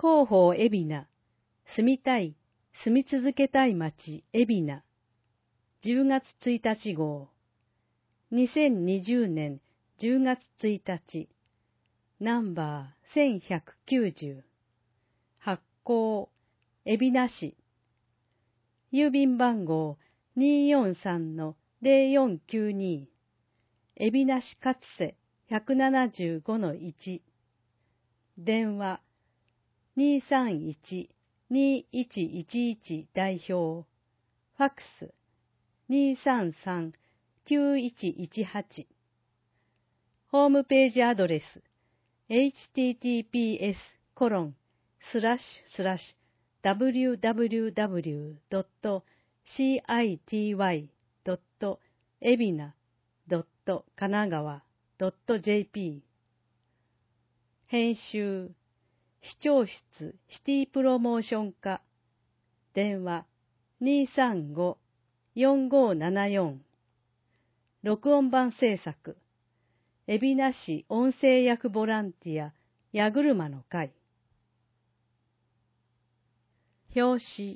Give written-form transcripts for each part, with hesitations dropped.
広報海老名、住みたい、住み続けたい街海老名、10月1日号、2020年10月1日、ナンバー1190、発行、海老名市、郵便番号243-0492、海老名市勝瀬 175-1、電話231-2111代表、ファックス233-9118、ホームページアドレス https://www.city.ebina.kanagawa.jp 編集視聴室シティプロモーション課電話235-4574録音版制作海老名市音声訳ボランティア矢車の会表紙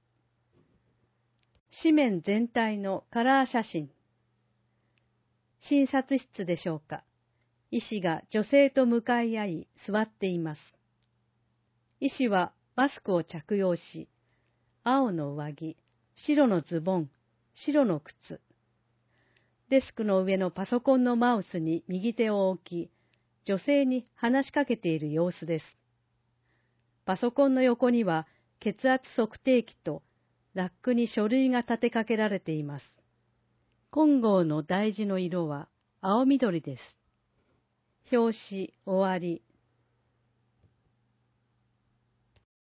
紙面全体のカラー写真診察室でしょうか。医師が女性と向かい合い座っています。医師はマスクを着用し、青の上着、白のズボン、白の靴。デスクの上のパソコンのマウスに右手を置き、女性に話しかけている様子です。パソコンの横には血圧測定器とラックに書類が立てかけられています。金剛の大事の色は青緑です。表紙終わり。